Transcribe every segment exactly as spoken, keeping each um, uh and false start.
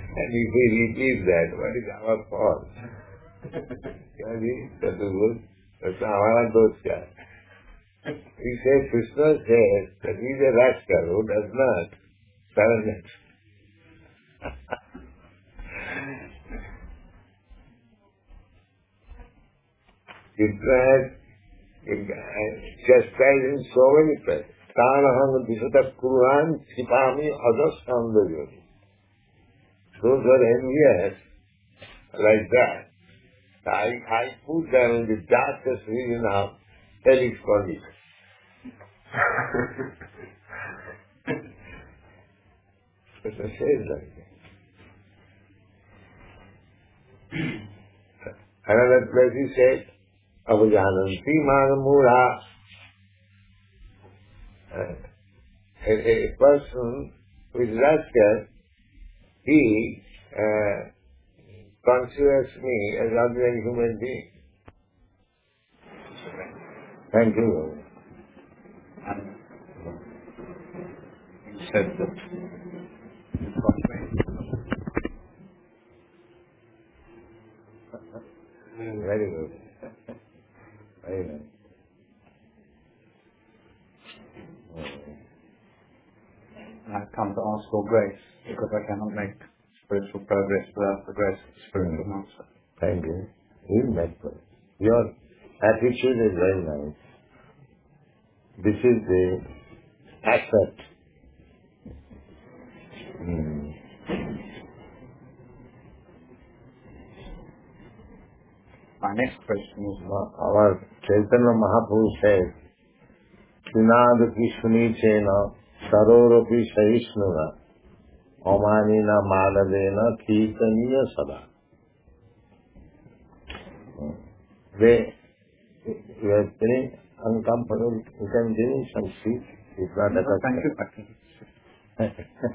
And if we repeat that, what is our fault? Kyadi, Chaturvud, that's our dosh kya? We say Krishna says that he is a rascal who does not surrender. Krishna has chastised in so many places. Tanaham Vishata Kuruhan Sipami Adasandayoti. Those are envious like that. I, I put them in the darkest region of hellish condition. Krishna says like that. Another place he said, Avajananti Manamura. A, a person who is rascal, he uh, considers me as ordinary human being. Thank you. You said that you've got Very good. Very nice. I come to ask for grace because I cannot make spiritual progress without the grace of the spiritual Mm. master. Thank you. In that way. Your attitude is very nice. This is the asset. Mm. My next question is, Our Chaitanya Mahaprabhu says, Sinadapi Sunichena Saroropi Sahishnuna Omanina Maladena Kirtaniya Sada. They, you are very uncomfortable. You can give me some seat. It's not a oh, thank you, Bhakti.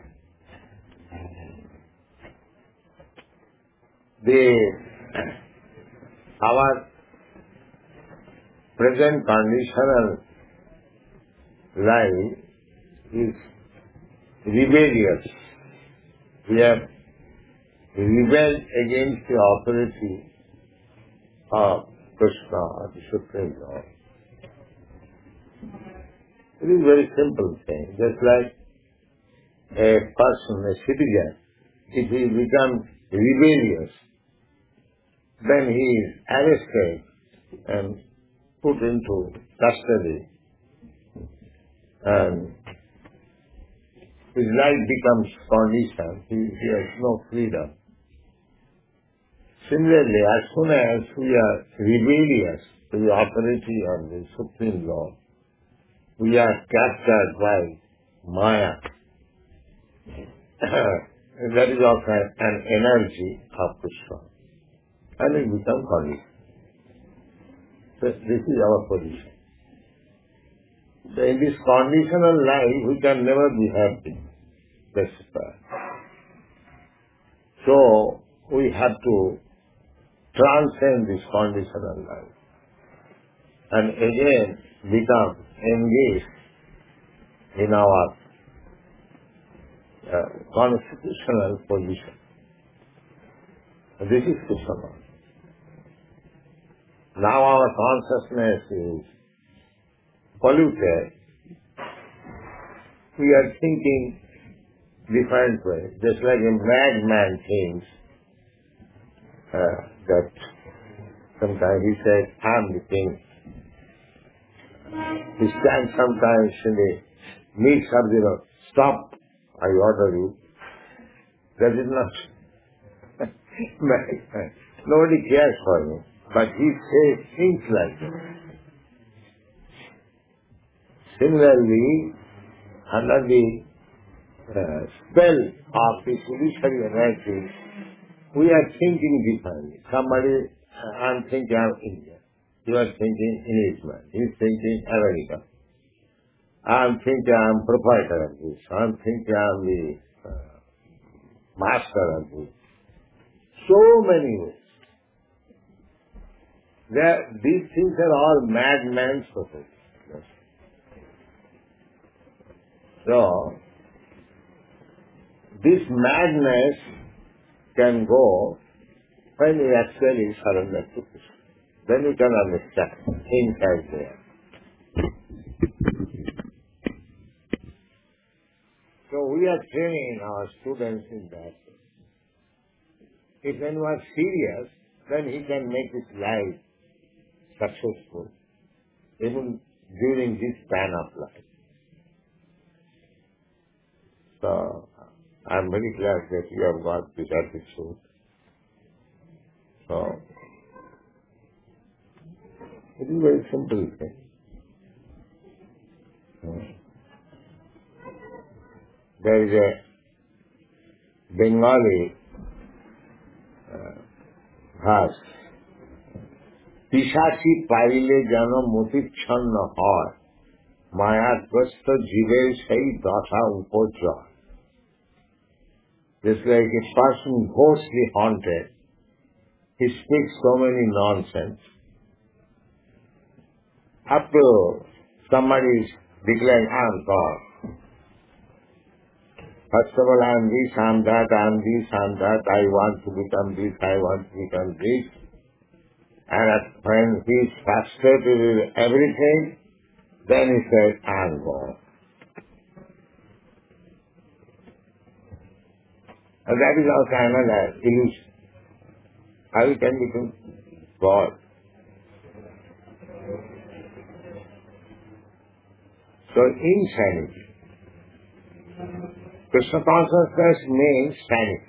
The, our present conditional life is rebellious. We have rebelled against the authority of Krishna, or the Supreme Lord. It is a very simple thing. Just like a person, a citizen, if he becomes rebellious, then he is arrested and put into custody, and his life becomes conditioned. He, he has no freedom. Similarly, as soon as we are rebellious to the authority of the Supreme Lord, we are captured by Maya. That is also an energy of Krishna. And it becomes conditioned. So this is our position. So in this conditional life, we can never be happy. That's right. So we have to transcend this conditional life and again become engaged in our uh, constitutional position. This is Krishna. Now our consciousness is polluted. We are thinking different way. Just like a madman thinks uh, that sometimes he says, I'm the king. He stands sometimes in the midst of the road. Stop, I order you. That is not madman. Nobody cares for him. But he says things like that. Similarly, under the uh, spell of the judiciary energy, we are thinking differently. Somebody, uh, I'm thinking I'm Indian. You are thinking Englishman. He's thinking American. I'm thinking I'm proprietor of this. I'm thinking I'm the uh, master of this. So many ways. There, these things are all madman's society. So, this madness can go when you actually surrender to Krishna. Then you can understand things as they are. So we are training our students in that. If anyone is serious, then he can make his life successful, even during this span of life. So, I am very glad that you have got this attitude. So, it is very simple thing. Hmm. There is a Bengali uh, verse, পিশাচি পাইলে যেন মতিচ্ছন্ন হয়, মায়াগ্রস্ত জীবের সেই দশা উপজয়. Just like a person ghostly haunted, he speaks so many nonsense. Up to somebody is declaring, I am God. First of all, I am this, I am that, I am this, I am that, I want to become this, I want to become this. And when he is frustrated with everything, then he says, I am God. And that is also another illusion. How you can become God? So insanity. Krishna consciousness means sanity.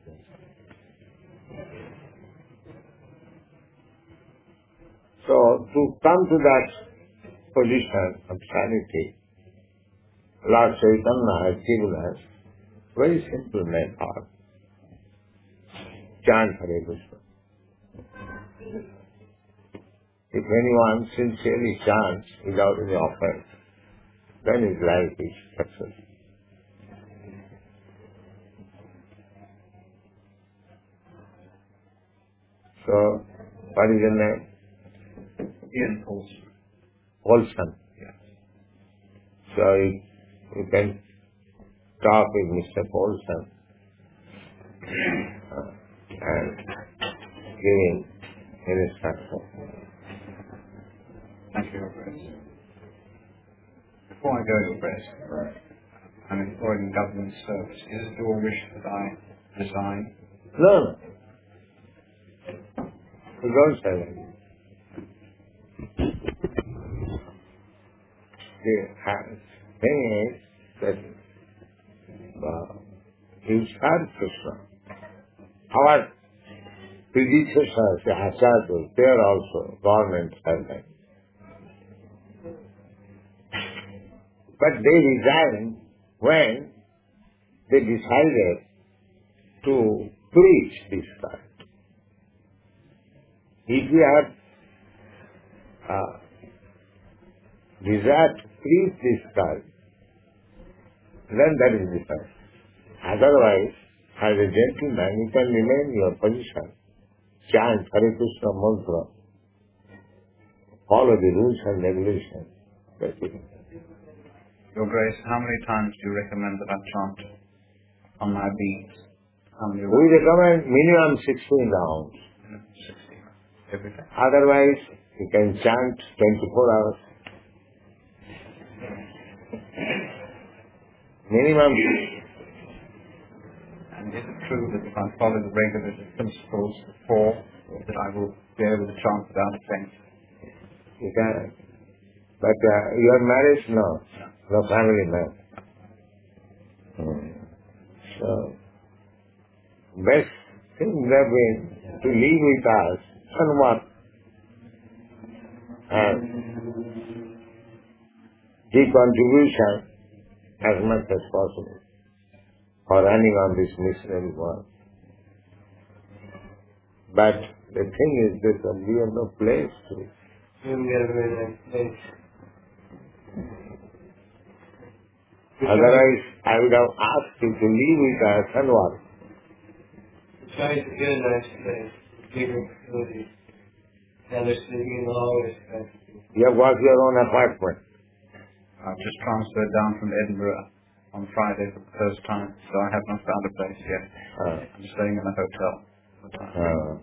So to come to that position of sanity, Lord Chaitanya has given us very simple method. Chant Hare Krishna. If anyone sincerely chants without any offense, then his life is successful. So, what is your name? Ian Paulson. Paulson. Yes. So, you, you can talk with Mister Paulson uh, and give him his instruction. Thank you, Your Grace. Before I go, Your Grace, I'm employed in government service. Is it your wish that I resign? No, no. You don't say that. The thing is that uh, you serve Krishna. Our predecessors, the Acharyas, they are also government servants. But they resigned when they decided to preach this kind. If we have uh, desire to preach this kind, then that is different. Otherwise, as a gentleman, you can remain in your position, chant Hare Krishna mantra, follow the rules and regulations. That's it. Your Grace, how many times do you recommend that I chant on my beads? How many? We recommend minimum sixteen rounds. sixteen. Every day. Otherwise, you can chant twenty-four hours. Minimum. And is it true that if I follow the regular principles of four, that I will be able to chant without offense? You can. But uh, your marriage, no. No family man. Hmm. So, best thing would have been to live with us and work and give contribution as much as possible for running on this missionary work. But the thing is that we have no place to. We have a very nice place. Otherwise, I would have asked you to live with us and work. We try to get a nice place, bigger facilities. Now they're sleeping in the hallways. You have got your own apartment. I've just transferred down from Edinburgh on Friday for the first time, so I have not found a place yet. Uh, I'm staying in a hotel. uh,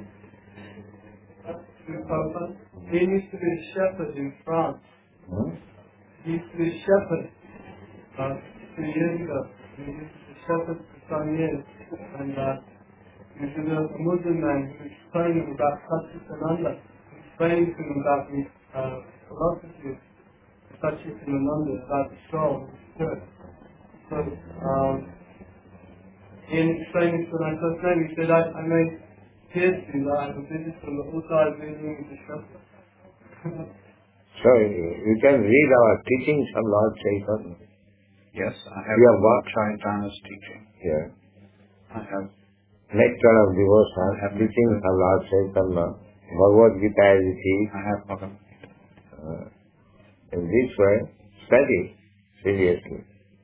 Papa, he used to be a shepherd in France. hmm? He used to be a shepherd uh, two years ago. He used to be a shepherd for some years. And uh, he was a, a Muslim man who was explaining about Satchitananda, explaining to him about the uh, philosophy of Satchitananda, about the soul and the spirit. So, um, in explaining to when I first met him, he said, I, I made clear to you that I have a business and also I was living with the shepherd. So you can read our teachings of Lord Chaitanya. Yes, I have You have what? Chaitana's teaching. Yeah. I have Nectar of devotion, I have teachings of Lord Chaitanya, Bhagavad Gita as it is. I have Bhagavad Gita. Uh, in this way, study seriously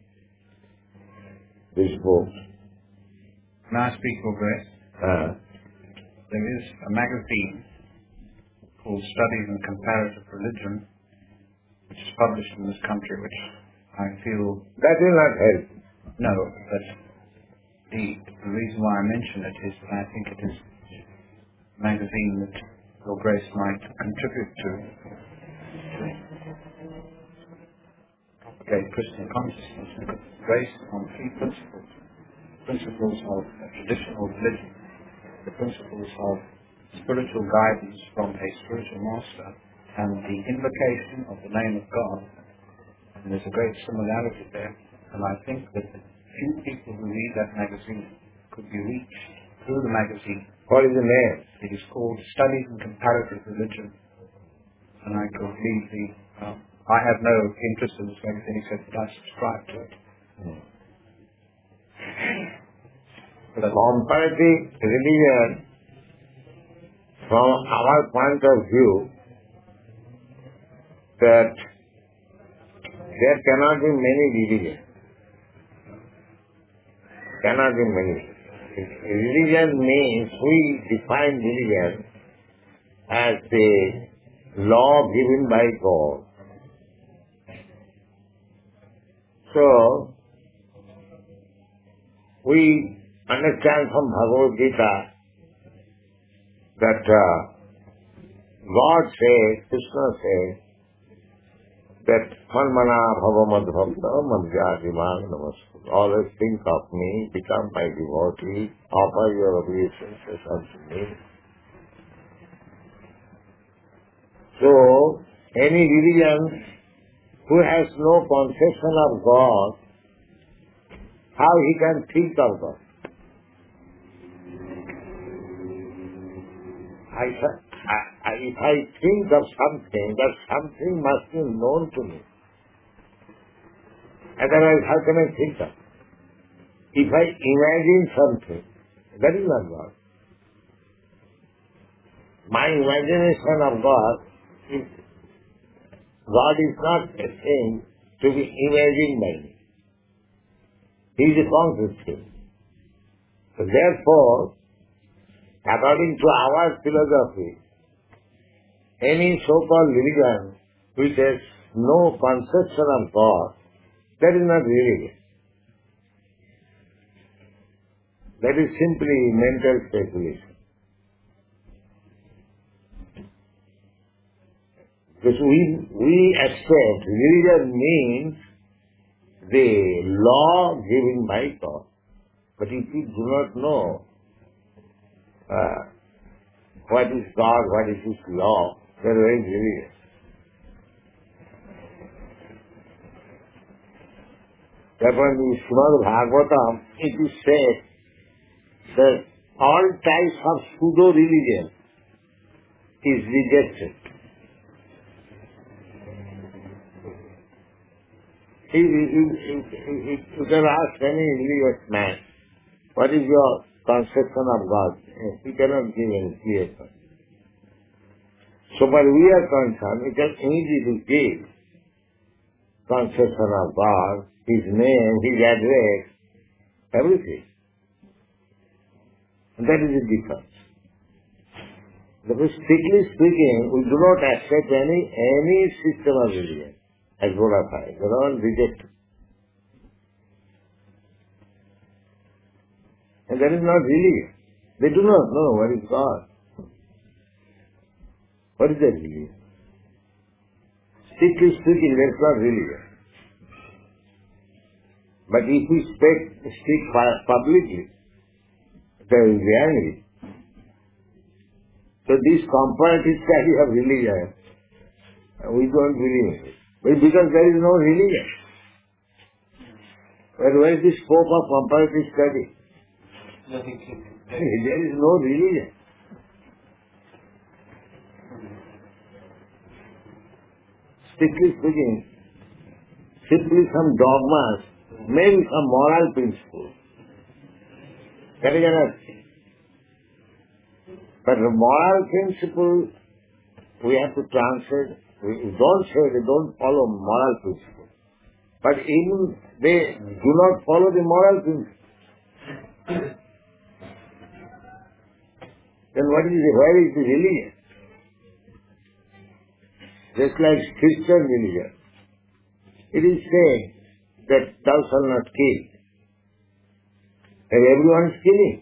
this book. May I speak, Your Grace? Uh, There is a magazine called Studies in Comparative Religion, which is published in this country, which I feel, that will not help. no, but the, the reason why I mention it is that I think it is a magazine that Your Grace might contribute to, to propagate Christian consciousness, because it's based on three principles. Principles of traditional religion, the principles of spiritual guidance from a spiritual master, and the invocation of the name of God. And there's a great similarity there, and I think that the few people who read that magazine could be reached through the magazine. What is the name? It is called Studies in Comparative Religion, and I could leave the, uh, I have no interest in this magazine except that I subscribe to it. Hmm. But Comparative religion, from our point of view, that there cannot be many religions. Cannot be many. Religion means, we define religion as the law given by God. So, we understand from Bhagavad Gita that uh, God says, Krishna says, that Manmana Bhava Madhvakta Madhyadimang Namaskar. Always think of me, become my devotee, offer your obeisances unto me. So, any religion who has no conception of God, how he can think of God? I, I, I, if I think of something, that something must be known to me. Otherwise, how can I think of? If I imagine something, that is not God. My imagination of God is, God is not a thing to be imagined by me. He is a conscious thing. So therefore, according to our philosophy, any so-called religion which has no conception of God, that is not religion. That is simply mental speculation. Because we, we accept religion means the law given by God. But if you do not know uh, what is God, what is His law, they are very religious. Therefore, in the Srimad Bhagavatam, it is said that all types of pseudo-religion is rejected. You, you, you, you, you can ask any religious man, what is your conception of God? He cannot give any clear answer. So far we are concerned, it is easy to give conception of God, His name, His address, everything. And that is the difference. Because strictly speaking, we do not accept any, any system of religion as bona fide. They are all rejected. And that is not religion. They do not know what is God. What is that religion? Strictly speaking, that is not religion. But if we speak, speak publicly, there will be angry. So this comparative study of religion, we don't believe in it. But because there is no religion. But where is the scope of comparative study? There is no religion. Strictly speaking, simply some dogmas, maybe some moral principles. That is another thing. But the moral principle, we have to translate. We don't say they don't follow moral principle. But even they do not follow the moral principle. Then what is the, where is the religion? Just like Christian religion. It is saying that thou shalt not kill. And everyone is killing.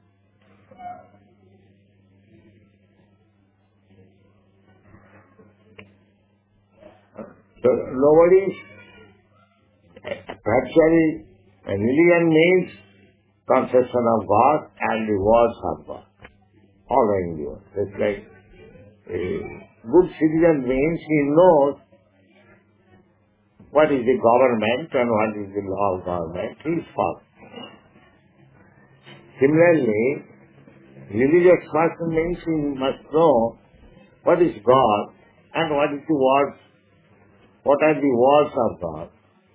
So nobody, actually, a religion means conception of God and the words of God. All in the world. It's like a good citizen means he knows what is the government and what is the law of government. He is following. Similarly, religious person means he must know what is God and what is the words. What are the words of God?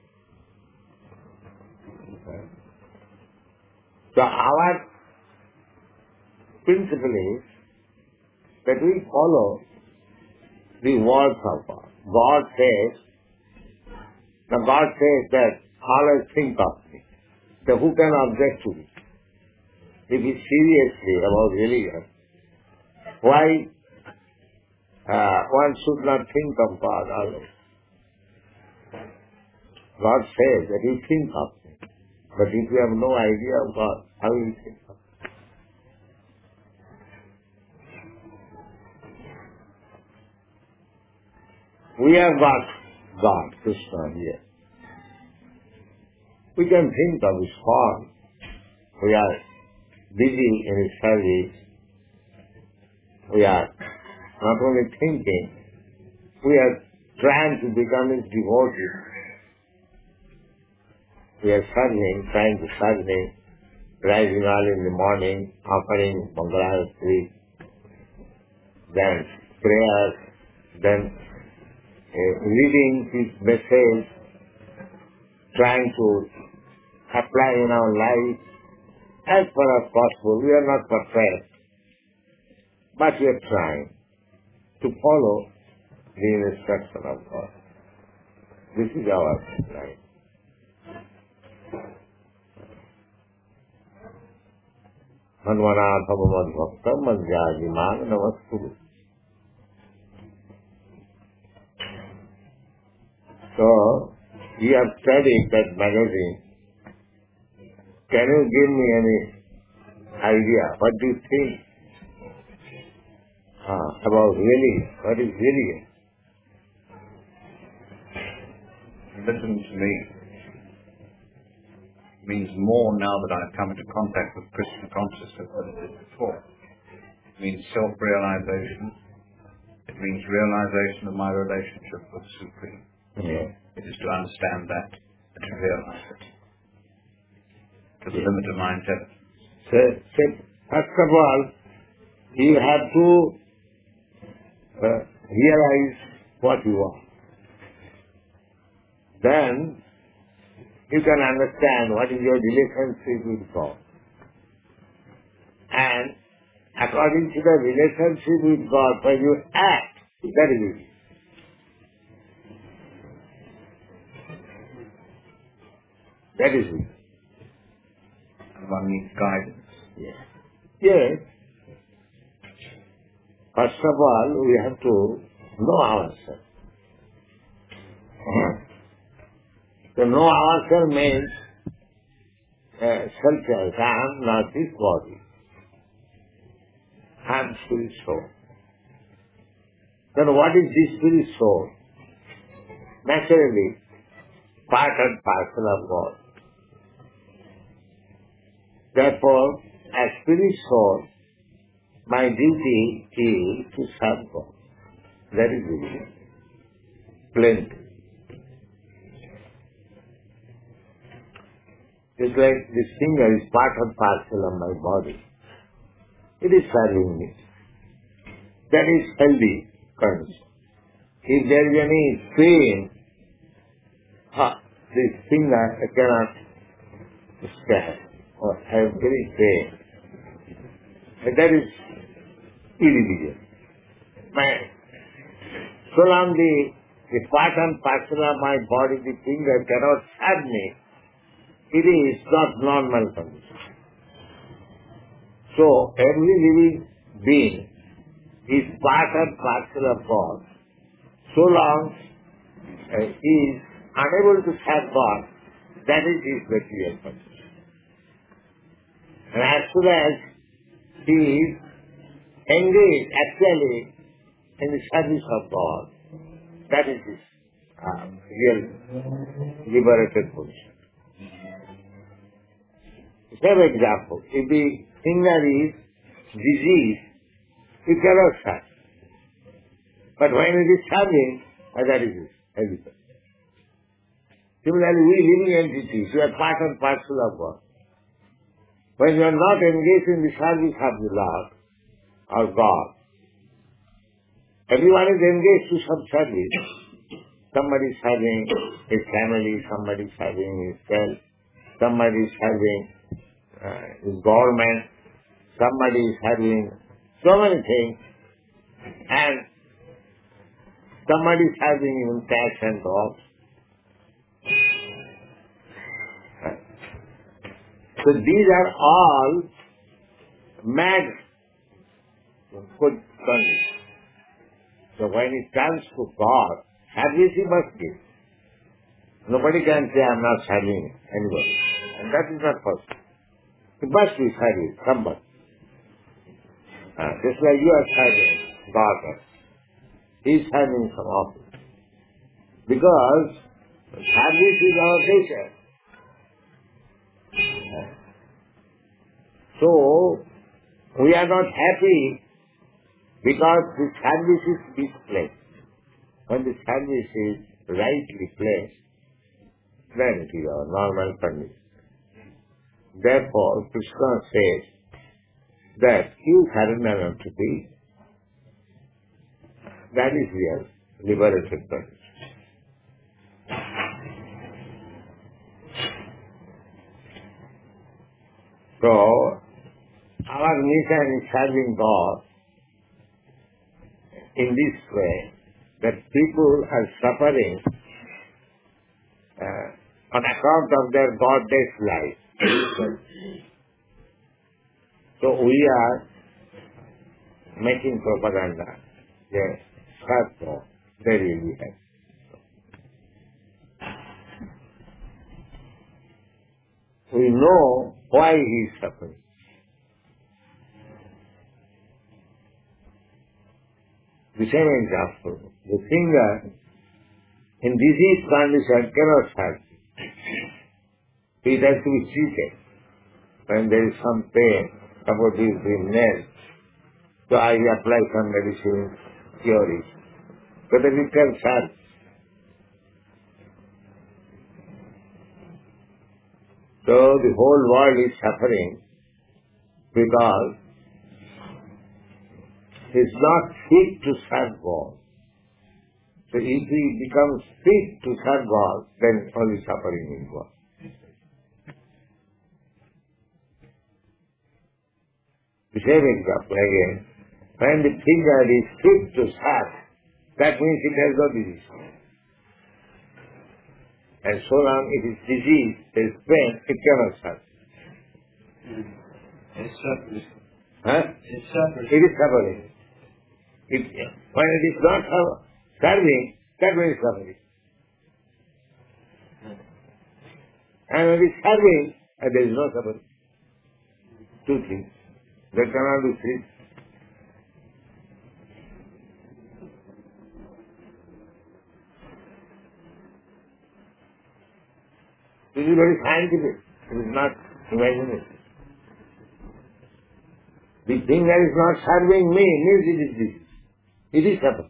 So our principle is that we follow the words of God. God says, now God says that always think of me. So who can object to it? If it's seriously about religion, why uh, one should not think of God always? God says that you think of me. But if you have no idea of God, how will you think of him? We have got God, Krishna here. We can think of his form. We are busy in his service. We are not only thinking, we are trying to become his devotees. We are serving, trying to serve him, rising early in the morning, offering Mangalarati, then prayers, then uh, reading his message, trying to apply in our life as far as possible. We are not perfect, but we are trying to follow the instruction of God. This is our life. Manvana Bhagavat Bhakta Manjyajiman Namaskuru. So, you have studied that magazine. Can you give me any idea? What do you think uh, about really? What is really? Listen to me. Means more now that I've come into contact with Krishna consciousness than it did before. It means self-realization. It means realization of my relationship with the Supreme. Yeah. It is to understand that and to realize it. To the limit of my intelligence. So, so, first of all, you have to uh, realize what you are. Then, you can understand what is your relationship with God. And according to the relationship with God, when you act, that is it. That is it. And one needs guidance. Yes. Yes. First of all, we have to know ourselves. To know ourselves means uh, self-self. I am not this body. I am spirit soul. Then what is this spirit soul? Naturally, part and parcel of God. Therefore, as spirit soul, my duty is to serve God. That is it. Plain. It's like this finger is part and parcel of my body. It is serving me. That is healthy condition. If there is any pain, ha, this finger cannot stand or have very pain. And that is irreligious. My, so long the, the part and parcel of my body, the finger cannot serve me, it is not normal condition. So every living being is part and parcel of God. So long uh, he is unable to serve God, that is his material condition. And as soon as he is engaged actually in the service of God, that is his uh, real liberated position. Same example, if the finger is diseased, it cannot serve. But when it is serving, uh, that is his health. Similarly, we living entities, we are part and parcel of God. When you are not engaged in the service of the Lord or God, everyone is engaged to some service. Somebody is serving his family, somebody is serving his self, somebody is serving uh, his government, somebody is serving so many things, and somebody is serving even cats and dogs. So these are all mad good conditions. So when it comes to God, service he must give. Nobody can say, I am not serving anybody. And that is not possible. It must be service, somebody. Uh, just like you are serving God. He is serving some office. Because service is our nature. So, we are not happy because the service is misplaced. When the service is rightly placed, then it is our normal condition. Therefore, Krishna says that you surrender unto thee, that is real liberated condition. So, our mission is serving God in this way, that people are suffering uh, on account of their godless life. So we are making propaganda. Yes, serve God. They really have. We know why he is suffering. The same example, the finger in disease condition cannot serve. It has to be treated. When there is some pain, suppose it is being nailed, so I apply some medicine, cure it. But then it can serve. So the whole world is suffering because he is not fit to serve God. So if he becomes fit to serve God, then only suffering will go. The same example again. When the finger is fit to serve, that means it has no disease. And so long it is disease, there is pain, it cannot serve. It suffers. Huh? It suffers. It is suffering. It, when it is not serving, that means suffering. And when it is serving, and there is no suffering. Two things. They cannot be three. This is very scientific. It is not imagination. The thing that is not serving me means it is this. It is suffering.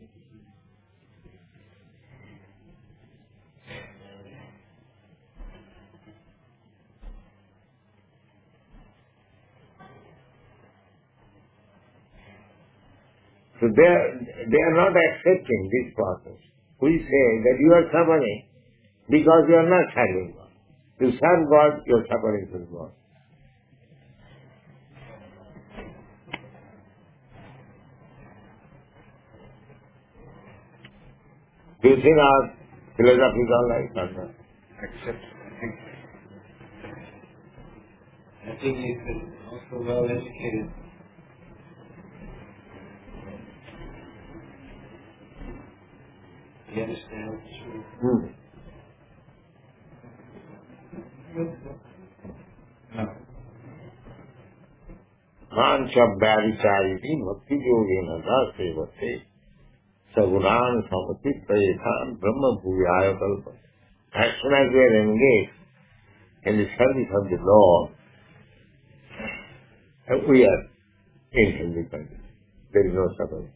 So they are, they are not accepting this process. We say that you are suffering because you are not serving God. You serve God, you are suffering from God. Do you think our philosophy is all right or not? Except, I think, I think he's been also well educated. He understands the truth. Hmm. No. Mancha-bharichariti bhakti-yogena dasevate sagunan samatiprayetan brahma-bhuyaya kalpa. As soon as we are engaged in the service of the Lord, we are independent. There is no suffering.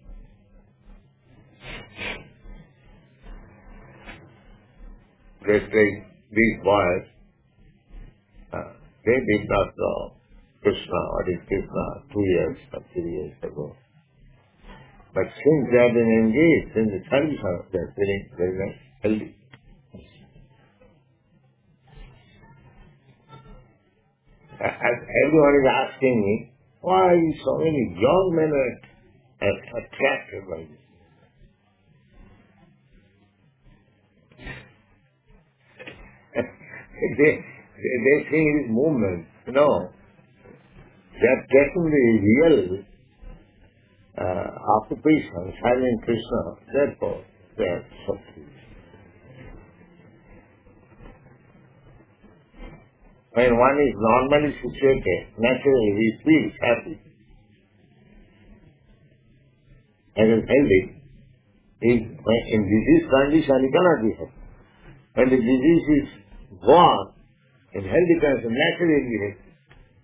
Just like these boys, uh, they did not know Krishna, what is Krishna, two years or three years ago. But since they have been engaged in the service, they are feeling very nice, healthy. As everyone is asking me, why so many young men are attracted by this? they, they, they think it is movement. No. They are taking the real uh, occupation, serving Krishna. Therefore, they are so pleased. When one is normally situated, naturally he feels happy and is healthy. In, in disease condition, he cannot be happy. When the disease is gone, in healthy condition, naturally he will be happy.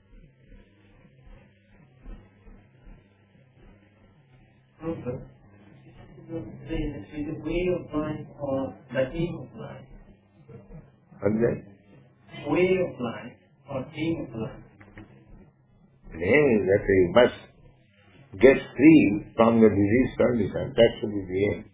Okay. Is the way of life or the aim of life? What is that? Way of life or aim of life? The aim is that we must get free from the disease condition. That should be the aim.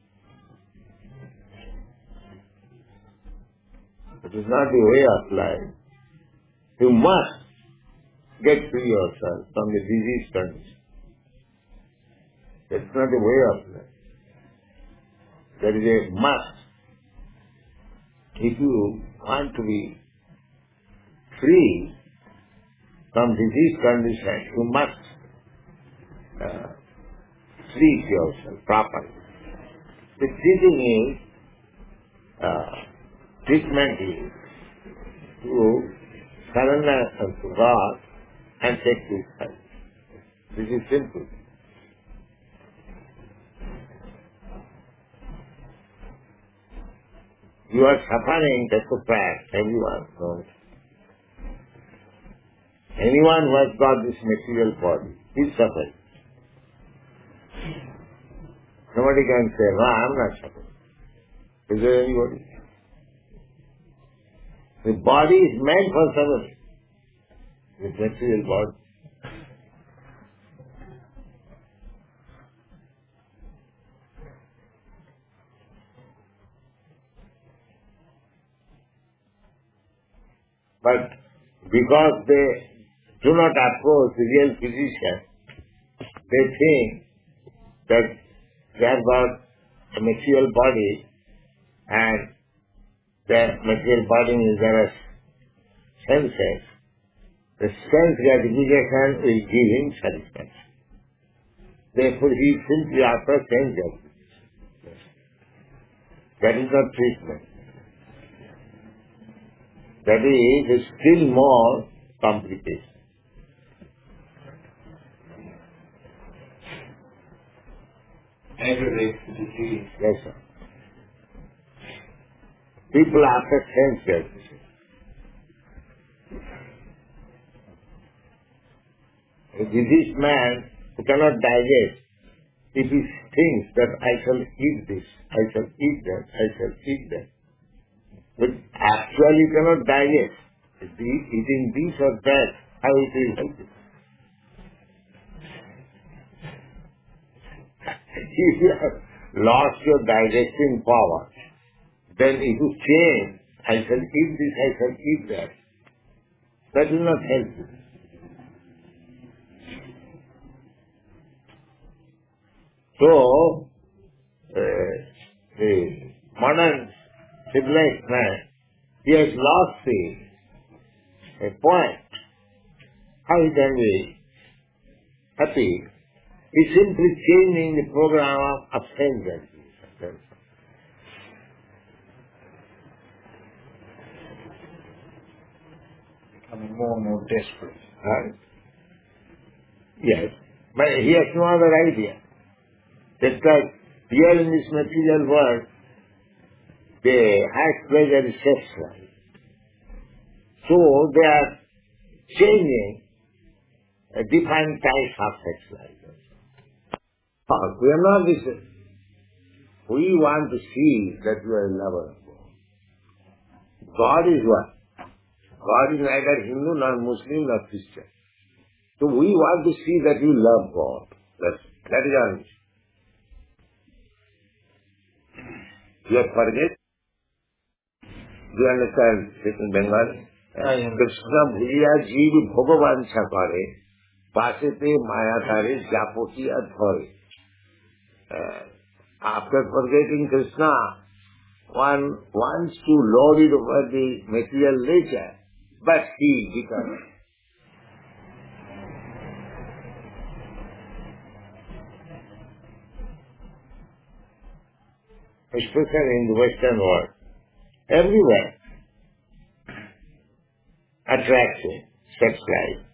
It is not the way of life. You must get free yourself from the disease condition. That's not the way of life. There is a must. If you want to be free from disease condition, you must uh, treat yourself properly. The treating is, uh, treatment is to surrender unto God and take His help. This is simple. You are suffering, that's a fact. Everyone knows. Anyone who has got this material body is suffering. Nobody can say, no, I am not suffering. Is there anybody? The body is meant for suffering. The material body. But because they do not approach the real physician, they think that they have got a material body and their material body is there as senses. The sense gratification will give him satisfaction. Therefore he simply after sense gratification. That is not treatment. That is still more complication. Aggravates the disease. Yes, sir. People after senses. A diseased man who cannot digest, if he thinks that I shall eat this, I shall eat that, I shall eat that, but actually cannot digest, is he eating this or that, how it will help him? If you have lost your digesting power, then if you change, I shall eat this, I shall eat that, that will not help you. So, uh, the modern civilized man, he has lost the a point. How he can be happy? He's simply changing the program of ascendance. Becoming more and more desperate. Right? Yes, but he has no other idea. Just like here in this material world, the highest pleasure is sex life. So they are changing a different types of sex life. Uh, we are not this. We want to see that we are a lover of God. God is what? God is neither Hindu nor Muslim nor Christian. So we want to see that you love God. That's, that is our mission. You have forget? Do you understand in Bengali? Krishna bhuliya jeev bhagavan chakare, pasete mayatare japoti adhore. After forgetting Krishna, one wants to lord it over the material nature, but he becomes especially in the Western world, everywhere, attraction, sex life,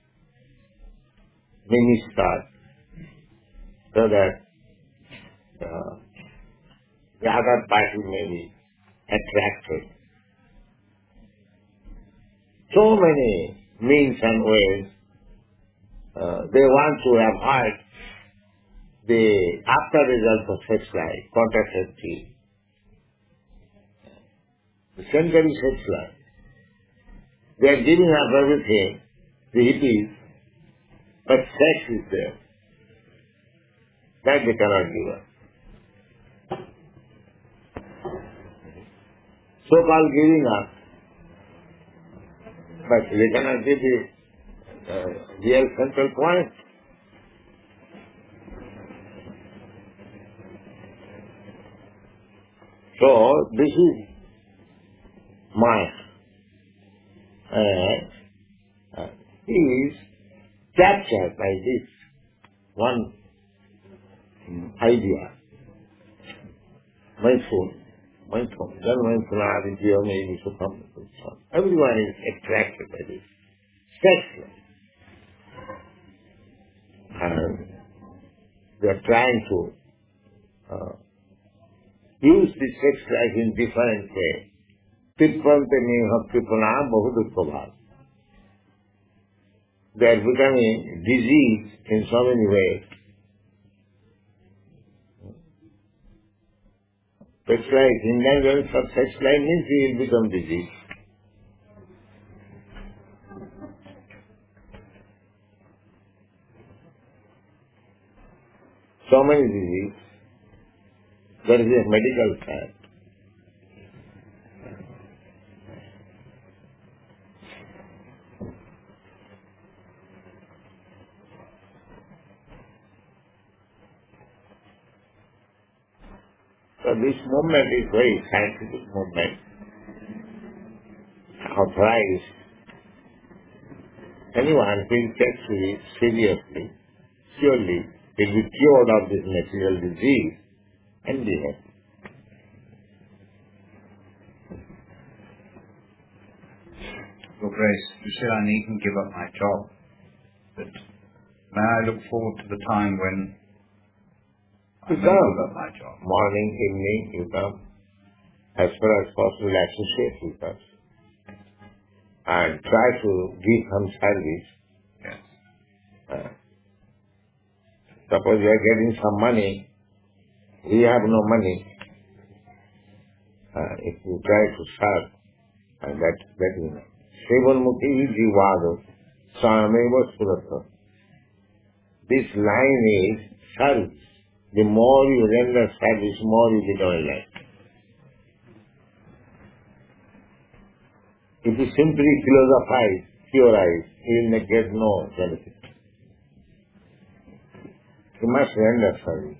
mini-skirt, so that uh, the other party may be attracted. So many means and ways uh, they want to avoid the after result of sex life, contraceptive, the secondary sex life. They are giving up everything, the hippies, but sex is there. That they cannot give up. So-called giving up, but they cannot give the uh, real central point. So, this is Maya. Uh, uh, he is captured by this one idea. Mindful, mindful, then mindful are in your name is so everyone is attracted by this. Sex life. And they are trying to uh, use the sex life in different way. People, the name of people are bahudukka. They are becoming diseased in so many ways. Sex life, in language of sex life means he will become diseased. So many diseases. There is a medical fact. So this movement is very scientific movement, authorized. Anyone who takes it seriously, surely will be cured of this material disease and be happy. Your Grace, you said I needn't give up my job, but may I look forward to the time when I You may come. give up my job? Morning, evening, you come. As far as possible, associate with us. And try to give some service. Yes. Uh, suppose you are getting some money, we have no money. Uh, if you try to serve, and that, that is enough. Sevanmukhi jivado sameva surata. This line is service. The more you render service, more you become enlightened. If you simply philosophize, theorize, you will get no benefit. You must render service.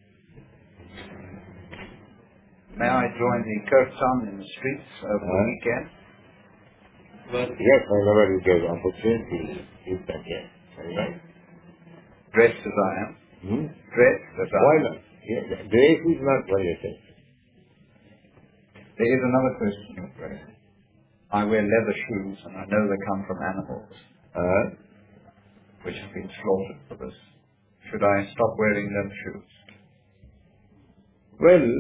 May I join the kirtan in the streets over the Huh? weekend? Yes, whenever you get opportunity, you can get. Right? Dressed as I am. Hmm? Dressed as I Why am. not? Yeah, the dress is not related. There is another question, Your Grace. I wear leather shoes, and I know they come from animals Uh, which have been slaughtered for this. Should I stop wearing leather shoes? well,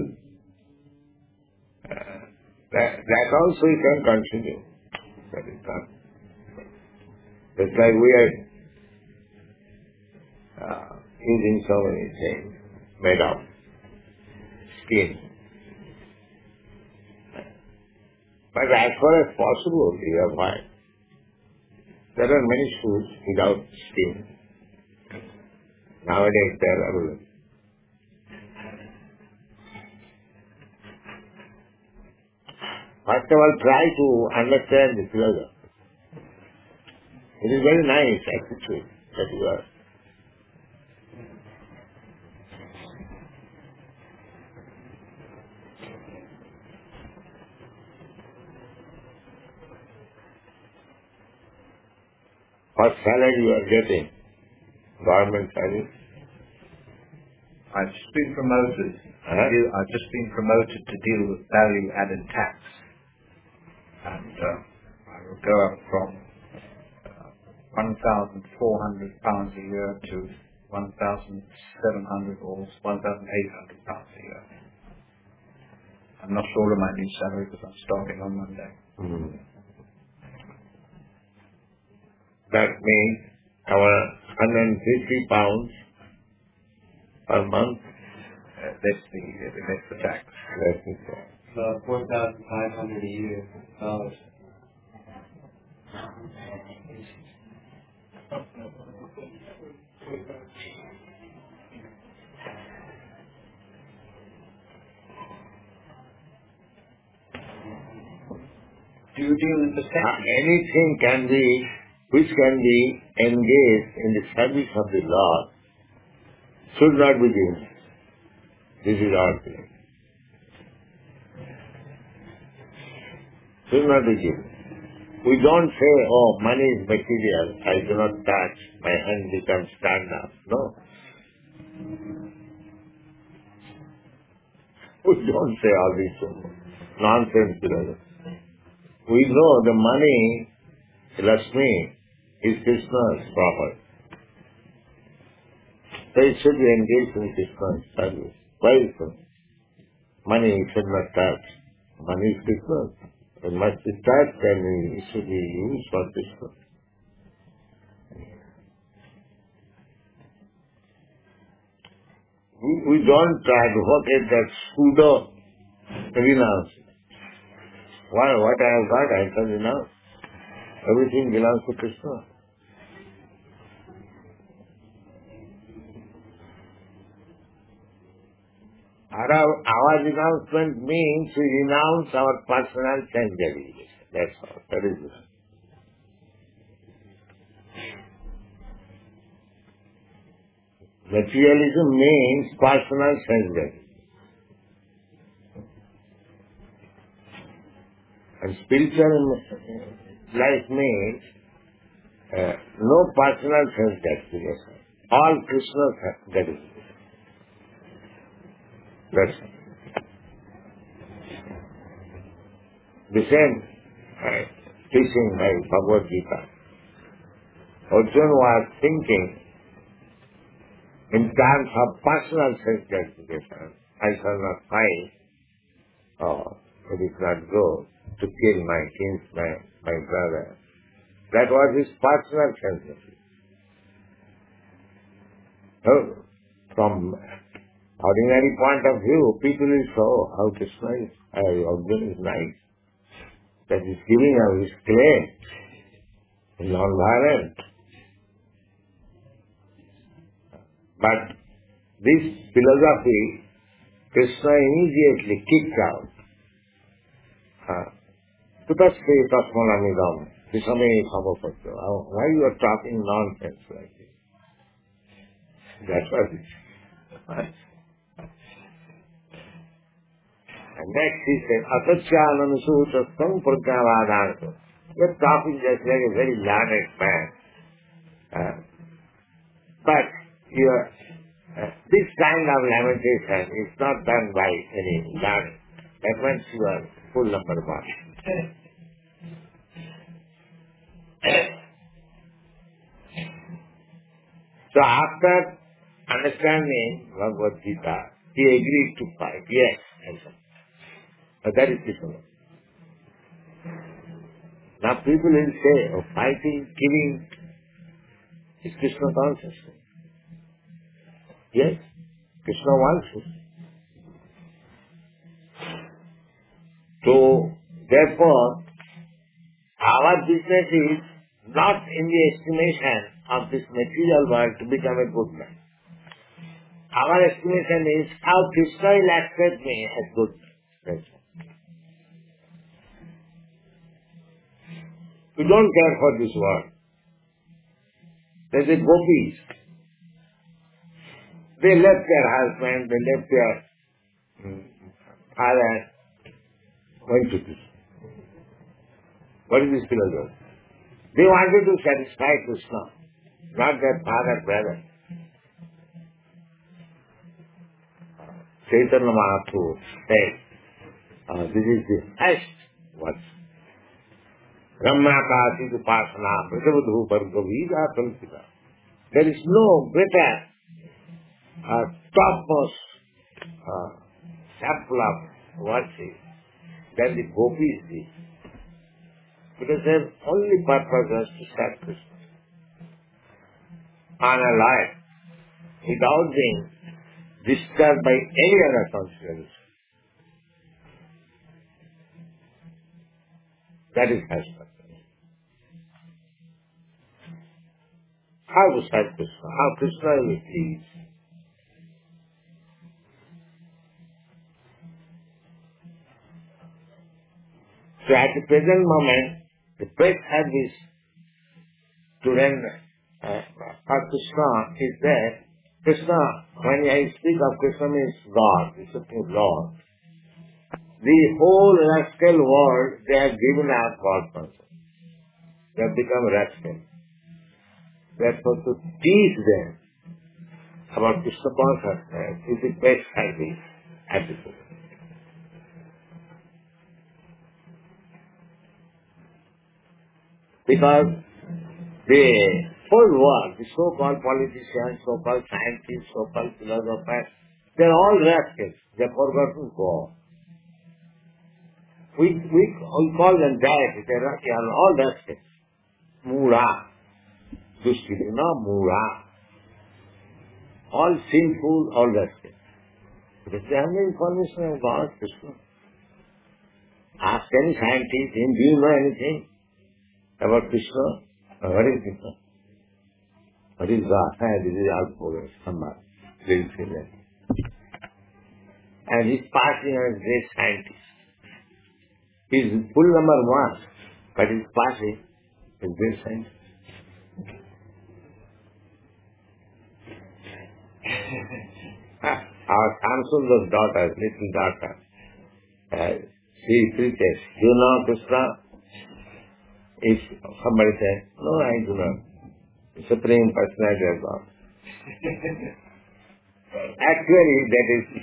uh, that, that also you can continue. That is not. Just like we are uh, using so many things made of skin. But as far as possible, you are fine. There are many shoes without skin. Nowadays they are available. First of all, try to understand the philosophy. It is very nice attitude that you are. What salary you are getting? Government salary? I've just been promoted. Huh? To deal, I've just been promoted to deal with value-added tax, and uh, I will go up from uh, one thousand four hundred pounds a year to one thousand seven hundred or one thousand eight hundred pounds a year. I'm not sure of my new salary because I'm starting on Monday. Hmm. That means our one hundred fifty pounds per month. Uh, that's the uh, that's the tax. That is all. So four thousand five hundred a year dollars. Do you deal in Uh, percentage? anything can be, which can be engaged in the service of the Lord, should not be given. This is our thing. Should not be given. We don't say, oh, money is material, I do not touch, my hand becomes stand up. No. We don't say all these nonsense philosophy. We know the money, Lakshmi, is Krishna's property. So it should be engaged in Krishna's service. Why is so? Money should not touch. Money is Krishna's. It must be touched and it should be used for Krishna. We, we don't try to forget that pseudo renounce. Why, what I have got, I can renounce. Everything belongs to Krishna. Our, our renouncement means we renounce our personal sense-gratification. That's all. That is it. Materialism means personal sense-gratification. And spiritual life means uh, no personal sense-gratification. All Krishna's gratification. That's the same. Right. teaching by Bhagavad Gita, Arjuna was thinking in terms of personal self-gratification. I shall not fight, or it is not good to kill my kinsman, my brother. That was his personal sensibility. So, from ordinary point of view, people will show how Krishna is, uh, Arjuna is nice. That is giving up his claim, non-violent. But this philosophy, Krishna immediately kicked out. Tutaste tasmanamidam, visame samopatya. Why you are talking nonsense like this? That's what it is. And next he said, Atachananasutastam prajnavadantam. You're talking just like a very learned man. Uh, but your, uh, this kind of lamentation is not done by any learning. That means you are full number one. So after understanding Bhagavad Gita, he agreed to fight. Yes, I said. But that is different. Now people will say, oh, fighting, killing is Krishna consciousness. Yes, Krishna wants it. So, therefore, our business is not in the estimation of this material world to become a good man. Our estimation is how Krishna will accept me as good man. We don't care for this world. There's a gopis. They left their husband, they left their um, father, went to Krishna. What is this philosophy? They wanted to satisfy Krishna, not their father, brother. Chaitanya Mahaprabhu said, uh, this is the best what's Rammakasi Upasana, Pratavadhu Bhargavida Kalpita. There is no better uh, topmost uh, sample of worship than the gopis did. Because their only purpose was to serve Krishna on a life without being disturbed by any other consideration. That is Krishna. How to serve Krishna? How Krishna will please? So at the present moment, the best service to render uh, for Krishna is that Krishna, when I speak of Krishna, means God, the Supreme Lord. The whole rascal world, they have given up God consciousness. They have become rascals. They are supposed to teach them about Krishna consciousness is the best service at the present. Because the whole world, the so-called politicians, so-called scientists, so-called philosophers, they are all rascals. They have forgotten God. We, we, we call them deities. They are all rascals. Mura. Dushkita, no, Mura. All sinful, all rascals. Because they have no information of God, Krishna. Ask any scientist, him, do you know anything about Krishna? Uh, what is Krishna? What is God? Uh, this is Alpha, Sambha. Very similar. And he's passing as a great scientist. He's full number one, but he's passing as a great scientist. Our Samsundar's daughter, little daughter, uh, she preaches, you know Krishna? If somebody says, no, I do not. The Supreme Personality of God. Actually, that is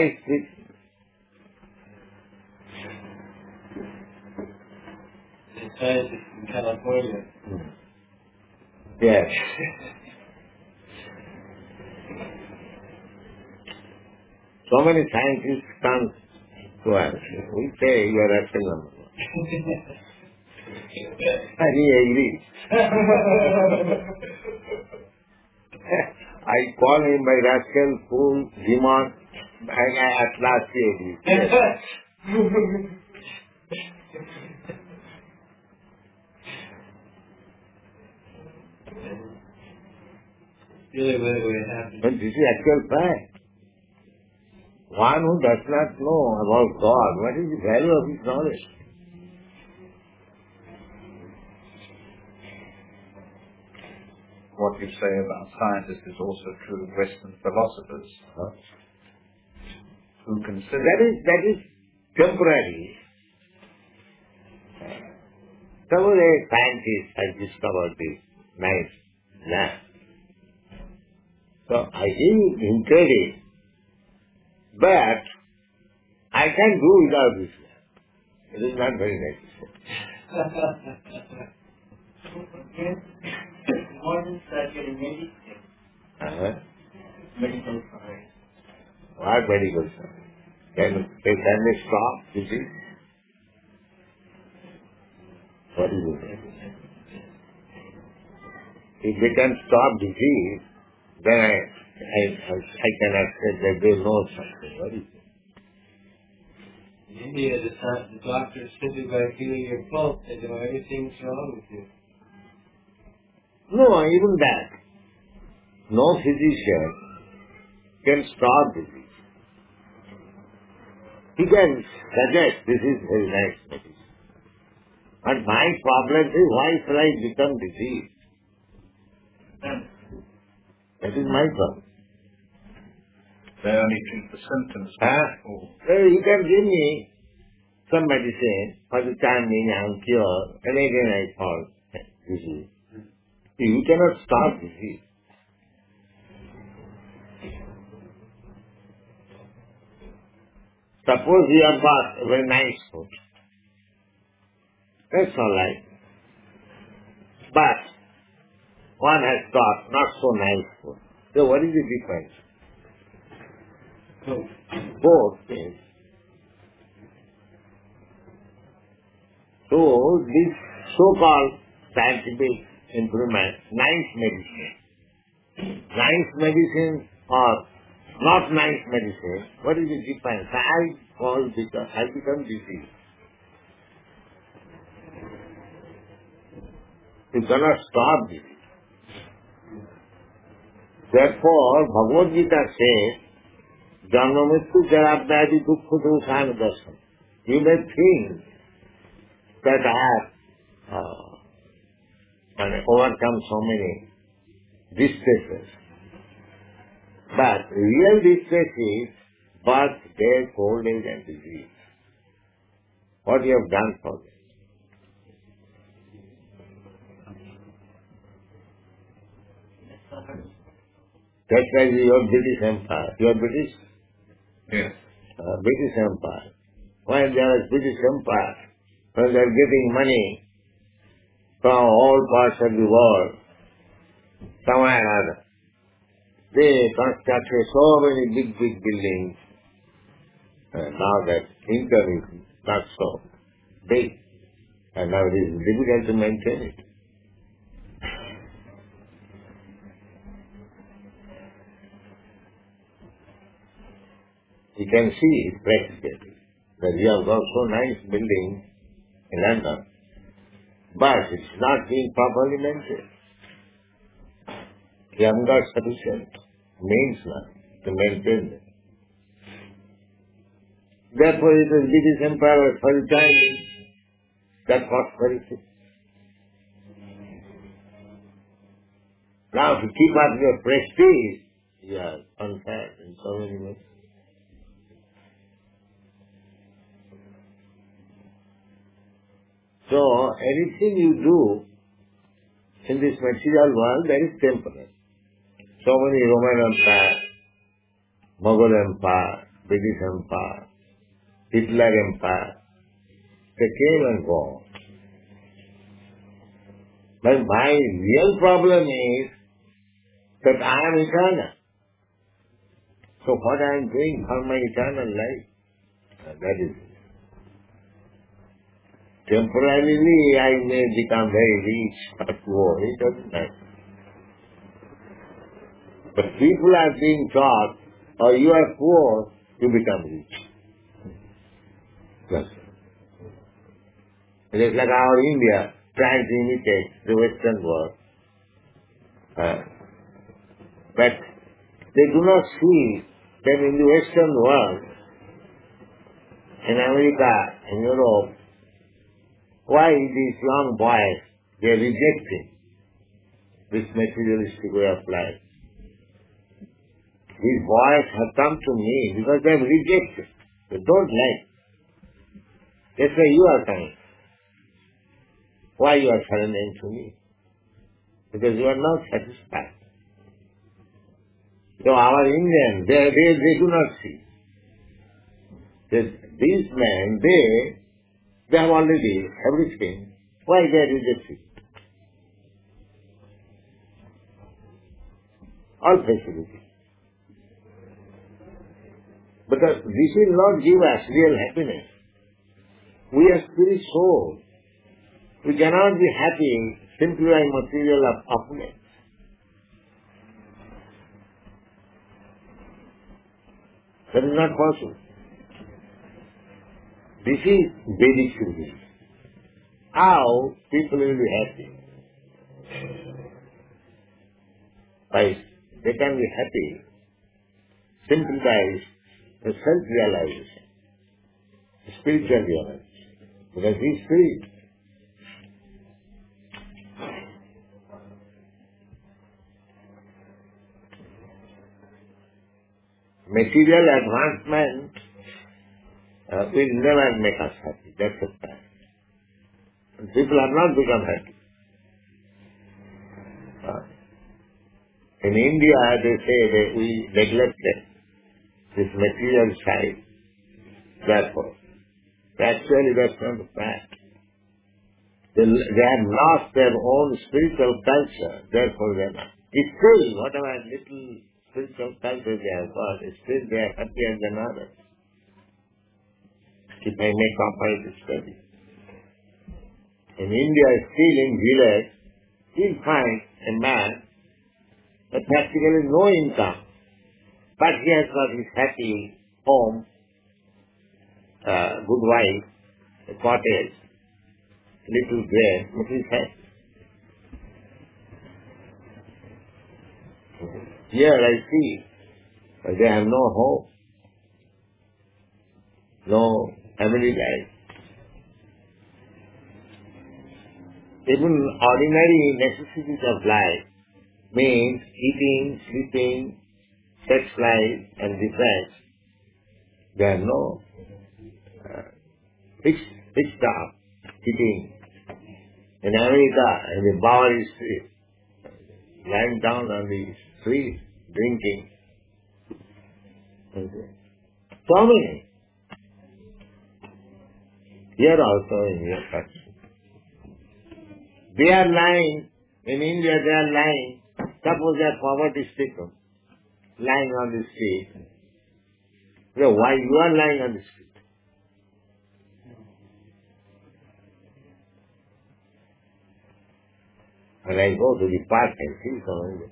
nice. scientist in California. Yes. So many scientists come to us. We say you are astronomer. And he agrees. I call him by rascal, fool, demon, and I at last he agrees. Yes. Really, what would happen? But this is actual fact. One who does not know about God, what is the value of his knowledge? What you say about scientists is also true of Western philosophers, Huh? who consider That is, that is temporary. Suppose a scientist has discovered this nice lamp. So I give him credit, but I can do without this lamp. It is not very necessary. Modern start getting medicine. Uh-huh. Medical science. What medical science? Can they, can they stop disease? What is it? If they can stop disease, then I, I, I, I can accept that they know something. What is it? In India, the, the doctors simply by feeling your pulse, they know everything's wrong with you. No, even that. No physician can stop disease. He can suggest this is very nice medicine. But my problem is why shall I become diseased? That is my problem. they only treat the symptoms. Huh? Or Well, you can give me some medicine for the time being I am cured, and again I fall disease. You cannot stop disease. Suppose you have got a very nice food. That's all right. But one has got not so nice food. So what is the difference? Both things. So this so-called scientific improvement, nice medicine, nice medicine or not nice medicine, what is the difference? I fall because I become diseased. You cannot stop disease. Therefore, Bhagavad Gita says, Janma Mrityu Jarabhyadi Dukkha Dosana Darsana. You may think that I have uh, and overcome so many distresses. But real distress is birth, death, old age and disease. What you have done for them. That's why your British Empire, your British, yes, uh, British Empire. When there is British Empire, when they are getting money from all parts of the world, somewhere or other, they constructed so many big, big buildings. And now that income is not so big, and now it is difficult to maintain it. You can see it practically, that we have got so nice buildings in London, but it's not being properly maintained. We haven't got sufficient means now to maintain them. Therefore, it was British Empire for the time that prosperity. Now, to keep up your prestige, you are unfair in so many ways. So, anything you do in this material world, that is temporary. So many Roman Empire, Mughal Empire, British Empire, Hitler Empire, they came and go. But my real problem is that I am eternal. So what I am doing for my eternal life, that is it. Temporarily I may become very rich or poor, it doesn't matter. But people are being taught, or you are poor, you become rich. Yes. It is like our India trying to imitate the Western world. Uh, but they do not see that in the Western world, in America, in Europe, why these young boys, they are rejecting this materialistic way of life. These boys have come to me because they have rejected. They don't like. They say, you are coming. Why you are surrendering to me? Because you are not satisfied. So our Indians, they, they, they do not see. That these men, they, they have already everything. Why they are rejecting? All facilities. Because this will not give us real happiness. We are spirit souls. We cannot be happy simply by material opulence. That is not possible. This is Vedic civilization. How people will be happy? By they can be happy simply by the self-realization, the spiritual realization. Because he is spirit. Material advancement uh, will never make us happy. That's a fact. And people are not become happy. Uh, in India, they say that we neglected this material side. Therefore, actually that's not the fact. They, they have lost their own spiritual culture. Therefore, they are not. It's still, whatever little spiritual culture they have got, it's still they are happier than others. If I may comparative study. In India, still in village, you'll find a man with practically no income, but he has got his happy home, uh, good wife, a cottage, little grain, but he's happy. Here I see, but they have no home, no family life. Even ordinary necessities of life means eating, sleeping, sex life and defense. There are no uh, fixed, fixed up eating. In America, in the Bowery Street, lying down on the street, drinking. Okay. So many. Here also in your country. They are lying, in India they are lying, suppose they are poverty stricken, lying on the street. So why you are lying on the street? When I go to the park and see someone,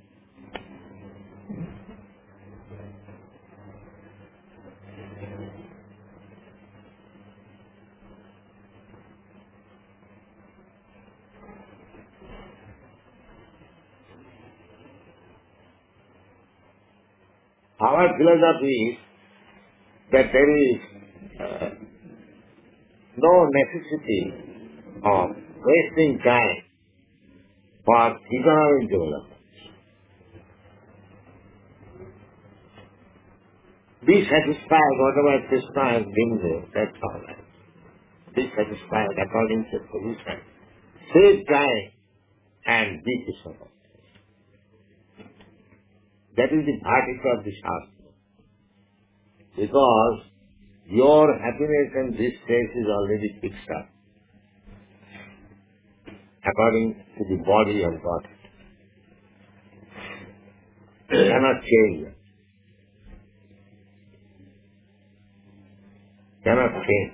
our philosophy is that there is uh, no necessity of wasting time for economic development. Be satisfied whatever Krishna has given you, that's all right. Be satisfied according to position. Save time and be Krishna. That is the verdict of the Shastra. Because your happiness in this case is already fixed up. according to the body of God. You cannot change it. Cannot change.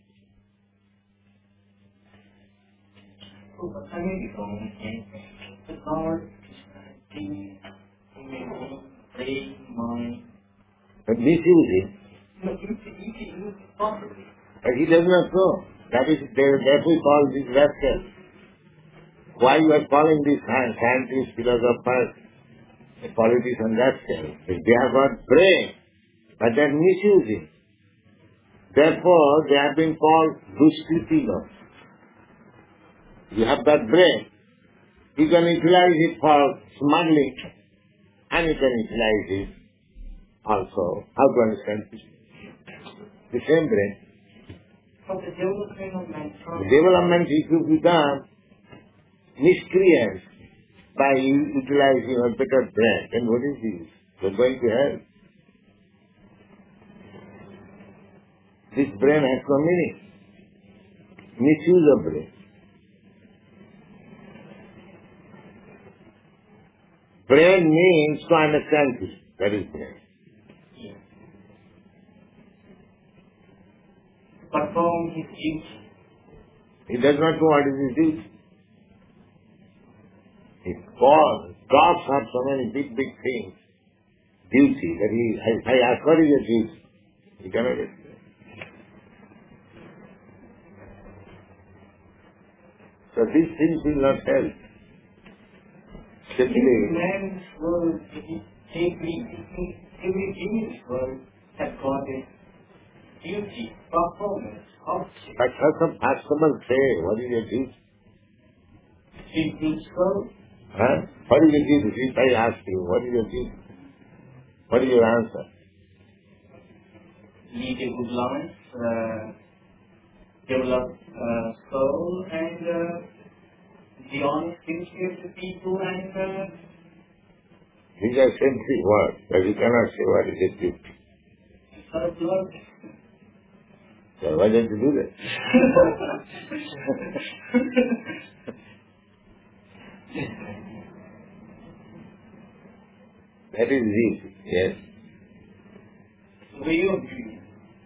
Oh, but I may be wrong, and the Lord is thinking, praying, mind. But misusing. No, you can, you can use it properly. But he does not know. That is, that we call this rascal. Why you are calling these scientists, philosophers, politicians rascals? They have got brain, but they are misusing. Therefore, they have been called dushkritinos. You have that brain. You can utilize it for smuggling, and you can utilize it also. How to understand this? The same brain. But the development of mankind. The development is to become miscreants by utilizing a better brain. Then what is this? You're going to hell. This brain has no meaning. Misuse of brain. Brain means to understand this. That is brain. Yes. Perform his duty. He does not know what is his duty. He calls, gods have so many big, big things. Duty, that he, I, I ask, what is your duty? He cannot explain. So these things will not help. Simply, Man's world, every, every Jewish world has got a duty, performance, object. but how some customers say, what is your duty? It means so. Huh? What is your duty? If I ask you, what is your duty? What is your answer? Lead a good life, uh, develop uh, soul, and uh, be honest, sincere to people, and uh, These are simply words, but you cannot say what is your duty. serve Lord. So why don't you do that? That is easy, yes. Way of living.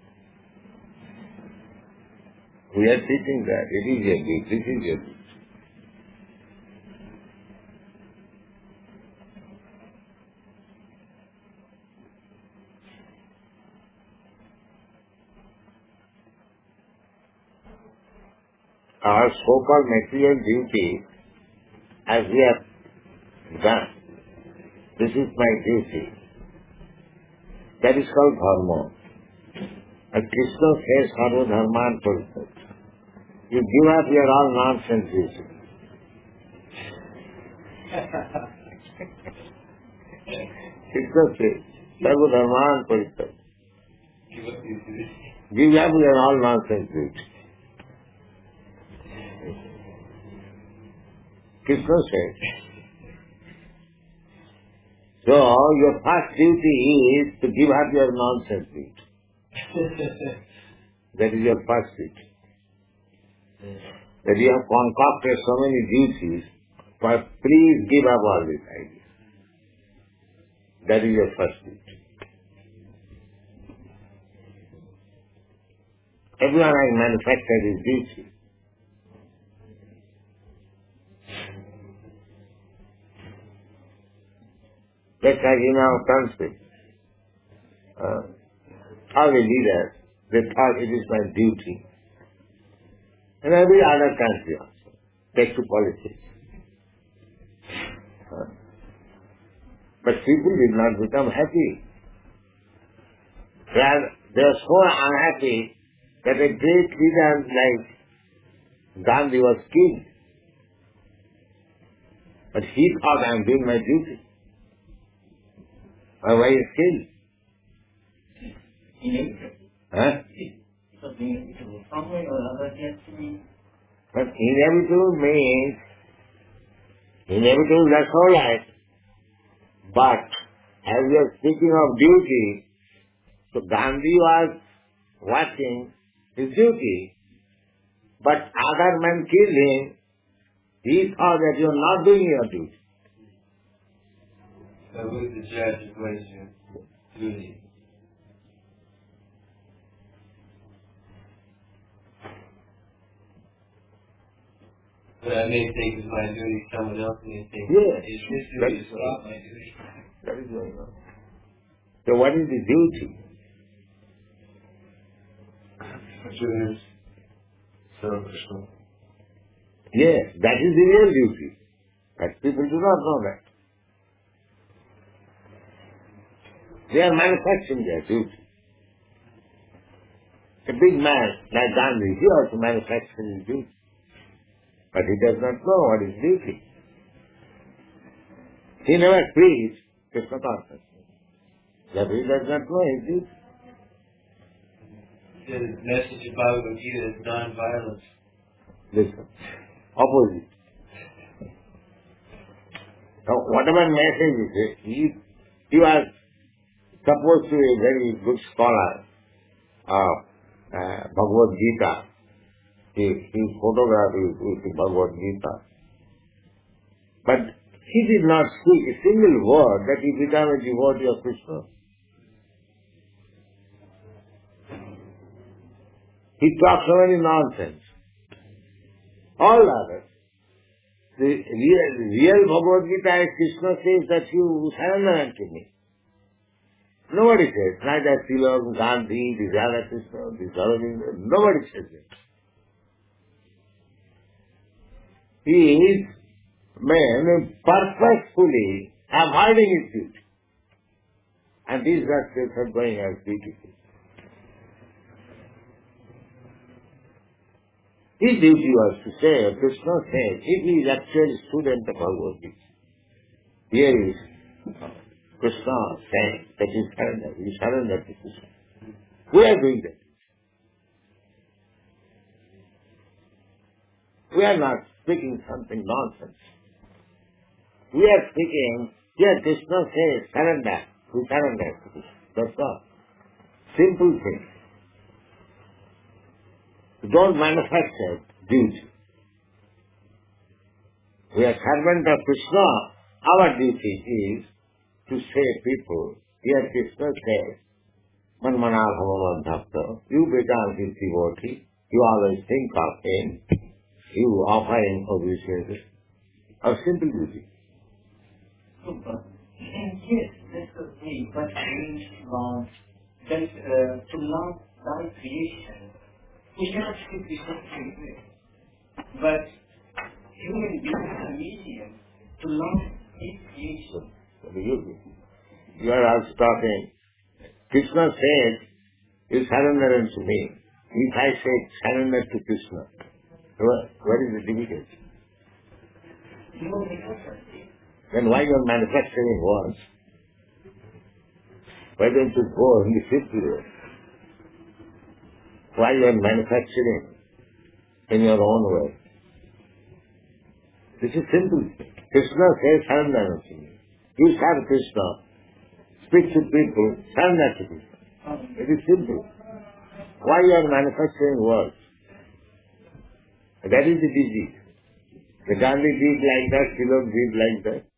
We are teaching that. It is your duty. This is your duty. Our so-called material duty, as we have done, this is my duty. That is called dharma. And Krishna says, sarva dharman purushat. You give up your all nonsense duty. Krishna says, sarva dharman purushat. Give up your all nonsense duty. Krishna says. So, your first duty is to give up your nonsense duty. That is your first duty. That you have concocted so many duties, but please give up all these ideas. That is your first duty. Everyone has manufactured his duty. Just like in our country, uh, all the leaders, they thought it is my duty. And every other country also, take to politics. Uh, but people did not become happy. They are, they are so unhappy that a great leader like Gandhi was killed. But he thought, I am doing my duty. Or why is killed? Inevitable. Huh? So inevitable. Some way or other has to be. But inevitable means, inevitable, that's all right. But, as we are speaking of duty, so Gandhi was watching his duty, but other men killed him, He thought that you are not doing your duty. So who's the judge of what is your duty? But I may think it's my duty, someone else may think Yes, it's his that duty is to stop my duty. That is going on. So what is the duty? Forgiveness, serve Krishna. Yes, that is the real duty. But people do not know that. They are manufacturing their duty. A big man like Gandhi, he also manufactures his duty. But he does not know what is duty. He never preached Krishna consciousness. That he does not know his duty. The message of Bhagavad Gita is non-violence. Listen, opposite. So whatever message is it, he, he was supposed to be a very good scholar of uh, Bhagavad Gita. He, he photographed with, with the Bhagavad Gita. But he did not speak a single word that he became a devotee of Krishna. He talks so many nonsense. All others. The real, real Bhagavad Gita is Krishna says that you surrender unto me. Nobody says, neither Tilak, Gandhi, the Radha Krishna, the Sarojini, nobody says it. He is man purposefully avoiding his duty. And these rascals are going as beautiful. His duty was to say, Krishna said, if he is actually a student of Bhagavad Gita, here is Krishna saying that you surrender, you surrender to Krishna. We are doing that. We are not speaking something nonsense. We are speaking, here Krishna says, surrender, we surrender to Krishna. That's all. Simple thing. Don't manufacture duty. We are servant of Krishna. Our duty is to say people, here Krishna says, Manmana Bhavavan Bhakta, you become his devotee, you always think of him, you offer him obeisances. Our simple duty. And yes, that's the way, but means Lord, that uh, to love thy creation, we cannot simply say but human beings are medium to love his creation. You, you are also talking. Krishna said, you surrender unto me. If I say surrender to Krishna, what is the difficulty? No difficulty. Then why you are manufacturing words? Why don't you go in the fifth way? Why you are manufacturing in your own way? This is simple. Krishna says surrender unto me. You serve Krishna. Speak to people, surrender to Krishna. It is simple. Why you are manufacturing words? That is the disease. The Gandhi did like that, Tilak did like that.